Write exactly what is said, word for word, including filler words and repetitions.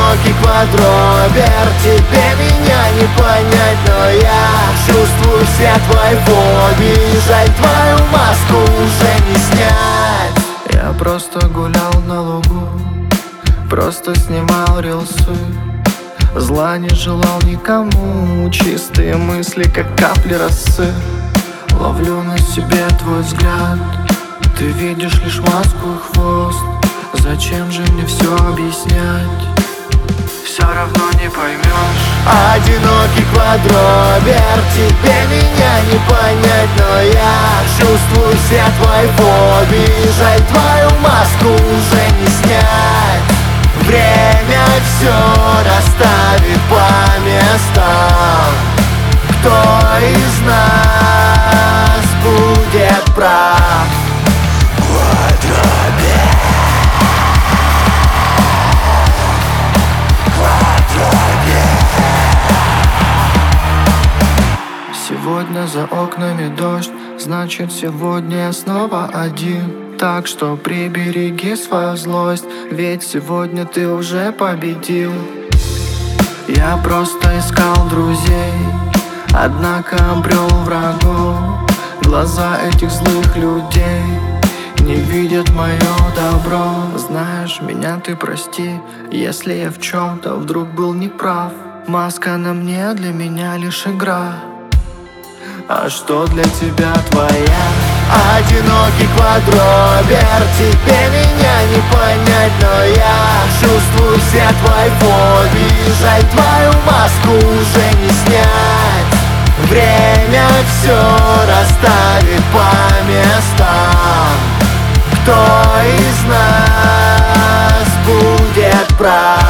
одинокий квадробер. Тебе меня не понять, но я чувствую все твои фобии. Жаль, твою маску уже не снять. Я просто гулял на лугу, просто снимал рилсы. Зла не желал никому, чистые мысли, как капли росы. Ловлю на себе твой взгляд, ты видишь лишь маску и хвост. Зачем же мне все объяснять? Все равно не поймешь. Одинокий квадробер, тебе меня не понять, но я чувствую все твои фобии. Жаль, твою маску уже не снять. Время все расставит по местам. Кто из нас будет прав? Квадробер. Сегодня за окнами дождь, значит сегодня я снова один. Так что прибереги свою злость, ведь сегодня ты уже победил. Я просто искал друзей, однако обрел врагов. Глаза этих злых людей не видят мое добро. Знаешь, меня ты прости, если я в чем-то вдруг был неправ. Маска на мне для меня лишь игра. А что для тебя твоя? Одинокий квадробер, тебе меня не понять, но я чувствую все твои фобии. Жаль, твою маску уже не снять. Время все расставит по местам. Кто из нас будет прав?